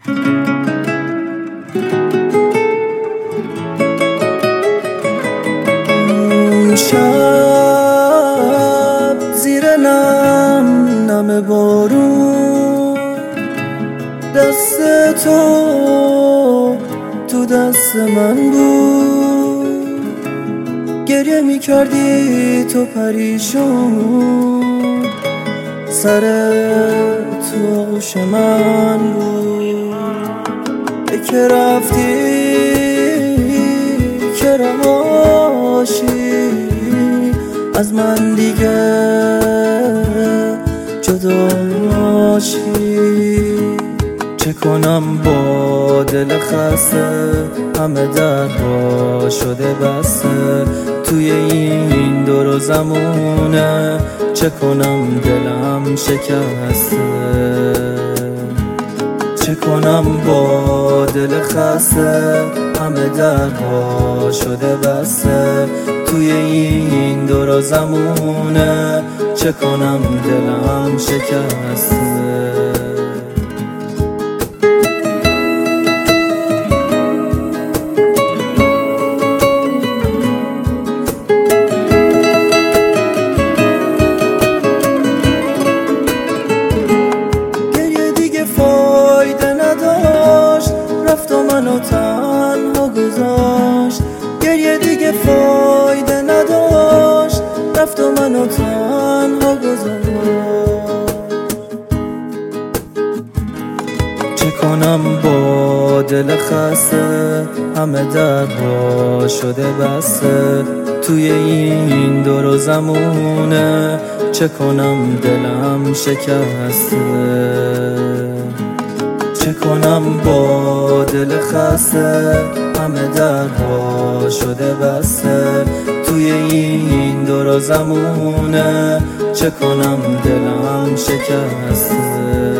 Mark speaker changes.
Speaker 1: شب زیر نم بارون دست تو دست من بود، گریه می کردی تو پریشون، سر تو آغوش من بود. که رفتی که رهاشی از من دیگه جداشی، چه کنم با دل خسته، همه درها شده بسته توی این دور و زمونه، چه کنم دلم شکسته، چه کنم با دل خسته، همه درها شده بسته توی این دور و زمونه، چه کنم دلم شکسته. رفت و منو تنها گذاشت، گریه دیگه فایده نداشت، رفت و منو تنها گذاشت. چه کنم با دل خسته، همه درها شده بسته توی این دور و زمونه، چه کنم دلم شکسته، چه کنم با دل خسته، همه درها شده بسته توی این دور و زمونه، چه کنم دلم شکسته.